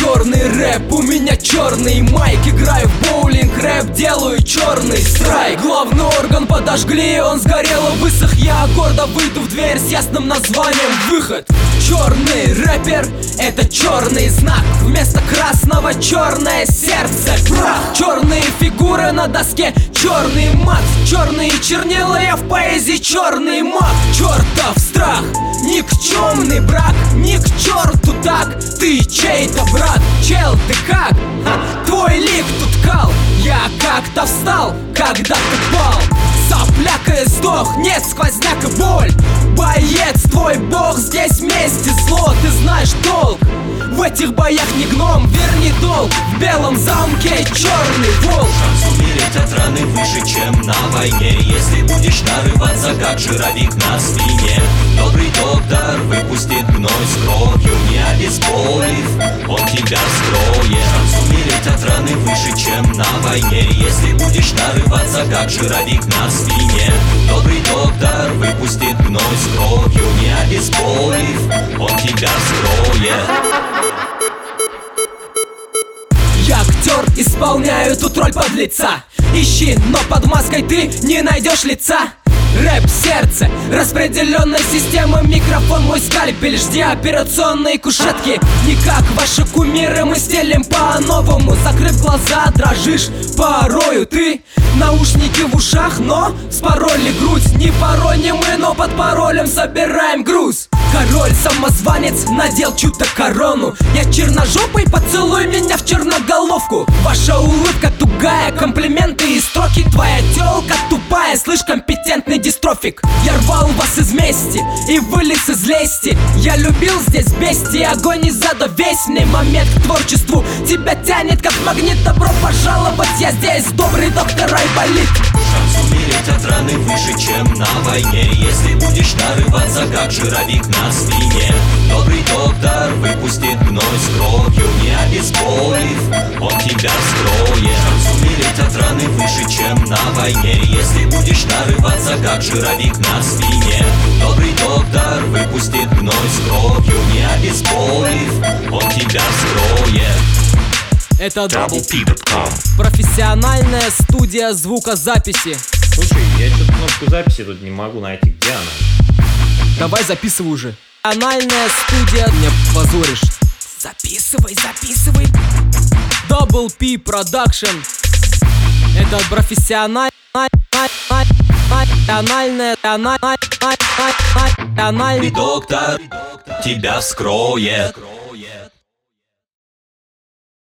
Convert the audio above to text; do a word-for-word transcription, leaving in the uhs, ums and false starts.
черный рэп, у меня черный майк. Играю в боулинг, рэп делаю черный страйк. Главный орган подожгли, он сгорел и высох. Я гордо выйду в дверь с ясным названием выход. Черный рэпер — это черный знак. Вместо красного черное сердце, прах. Черные фигуры на доске, черный мат. Черные чернила, я в поэзии черный мат. Чертов страх, никчемный брак. Ни к черту так, ты чей-то брат. Чел, ты как? Ха, твой лик тут кал. Я как-то встал, когда ты пал. Сопляк и сдох, нет, сквозняк и боль. Боец, твой бог, здесь месть и зло. Ты знаешь толк, в этих боях не гном, верни долг. В белом замке черный волк. Шанс умереть от раны выше, чем на войне. Если будешь нарываться, как жировик на спине. Добрый доктор выпустит гной с кровью, не обезболив, он тебя вскроет. Шанс умереть от раны выше, чем на войне. Если будешь нарываться, как жировик на спине. Добрый доктор выпустит гной с кровью, не обезболив, он тебя вскроет. Я актер, исполняю тут роль подлеца. Ищи, но под маской ты не найдешь лица. Рэп сердце, распределенная система. Микрофон мой скальпель, жди операционные кушетки. Не как ваши кумиры, мы стелим по-новому. Закрыв глаза, дрожишь порою ты. Наушники в ушах, но спороли грудь. Не пароль мы, но под паролем собираем груз. Король-самозванец надел чью-то корону. Я черножопый, поцелуй меня в черноголовку. Ваша улыбка тугая, комплименты и строки. Твоя тёлка тупая, слышь, компетентный дистрофик. Я рвал вас из мести и вылез из лести. Я любил здесь бестии, огонь из ада. Весный момент к творчеству тебя тянет как магнит. Добро пожаловать, я здесь, добрый доктор Айболит. Шанс умереть от раны выше, чем на войне. Если будешь нарываться, как жировик на спине. Добрый доктор выпустит гной с кровью, не обезболив, он тебя вскроет. Шанс умереть от раны выше, чем на войне. Если будешь нарываться, как жировик на спине. Добрый доктор выпустит гной с кровью, не обезболив, он тебя вскроет. Это дабл пи точка ком. профессиональная студия звукозаписи. Слушай, я что-то кнопку записи тут не могу найти, где она? Давай записывай уже. Профессиональная студия. Меня позоришь. Записывай, записывай. дабл пи Production. Это профессиональная Профессиональная И доктор тебя вскроет.